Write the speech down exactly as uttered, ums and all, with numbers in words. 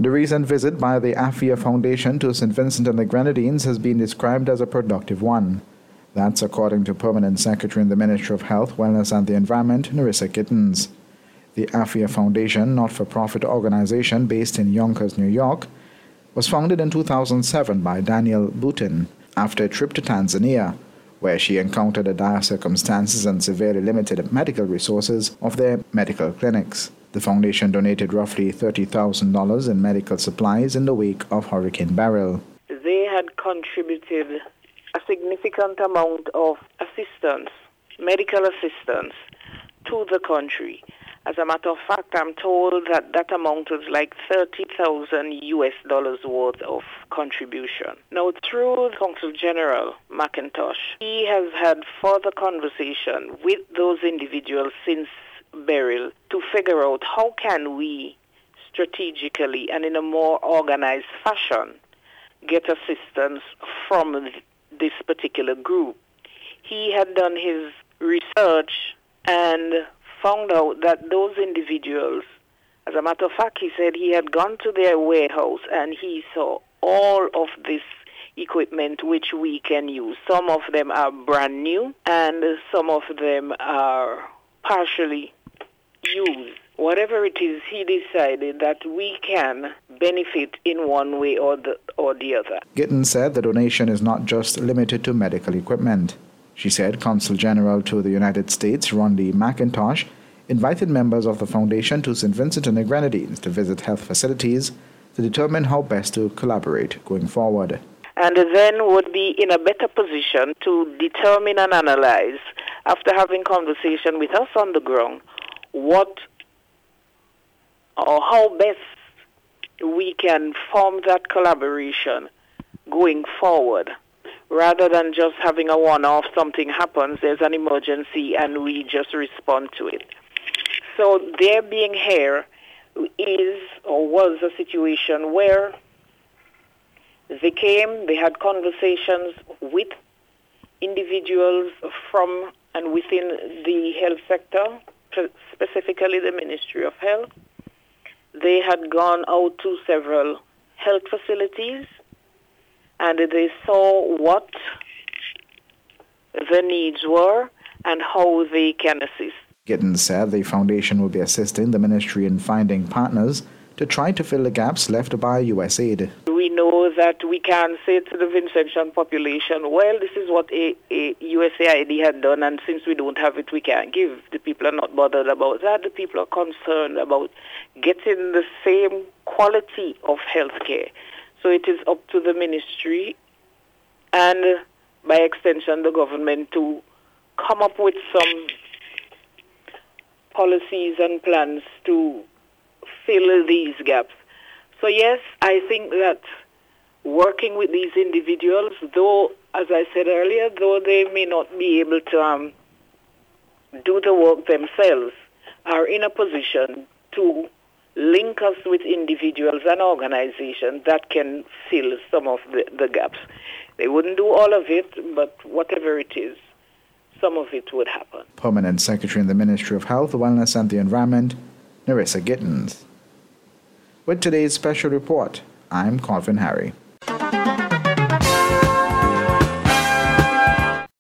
The recent visit by the AFIA Foundation to Saint Vincent and the Grenadines has been described as a productive one. That's according to Permanent Secretary in the Ministry of Health, Wellness and the Environment, Nerissa Gittens. The AFIA Foundation, not-for-profit organization based in Yonkers, New York, was founded in two thousand seven by Danielle Boutin after a trip to Tanzania, where she encountered the dire circumstances and severely limited medical resources of their medical clinics. The foundation donated roughly thirty thousand dollars in medical supplies in the wake of Hurricane Beryl. They had contributed a significant amount of assistance, medical assistance, to the country. As a matter of fact, I'm told that that amount was like thirty thousand U S dollars worth of contribution. Now, through Consul General McIntosh, he has had further conversation with those individuals since Beryl to figure out how can we strategically and in a more organized fashion get assistance from this particular group. He had done his research and found out that those individuals, as a matter of fact, he said he had gone to their warehouse and he saw all of this equipment which we can use. Some of them are brand new and some of them are partially used. Whatever it is, he decided that we can benefit in one way or the, or the other. Gittens said the donation is not just limited to medical equipment. She said Consul General to the United States, Rondi McIntosh, invited members of the foundation to Saint Vincent and the Grenadines to visit health facilities to determine how best to collaborate going forward. And then would be in a better position to determine and analyze, after having conversation with us on the ground, what or how best we can form that collaboration going forward, rather than just having a one-off, something happens, there's an emergency, and we just respond to it. So their being here is or was a situation where they came, they had conversations with individuals from and within the health sector, specifically the Ministry of Health. They had gone out to several health facilities and they saw what the needs were and how they can assist. Gittens said the foundation will be assisting the ministry in finding partners to try to fill the gaps left by U S aid. We know that we can say to the Vincentian population, well, this is what a, a U S A I D had done, and since we don't have it, we can't give. The people are not bothered about that. The people are concerned about getting the same quality of health care. So it is up to the ministry and, by extension, the government to come up with some policies and plans to fill these gaps. So yes, I think that working with these individuals, though, as I said earlier, though they may not be able to um, do the work themselves, are in a position to link us with individuals and organizations that can fill some of the, the gaps. They wouldn't do all of it, but whatever it is, some of it would happen. Permanent Secretary in the Ministry of Health, Wellness and the Environment, Nerissa Gittens. With today's special report, I'm Calvin Harry.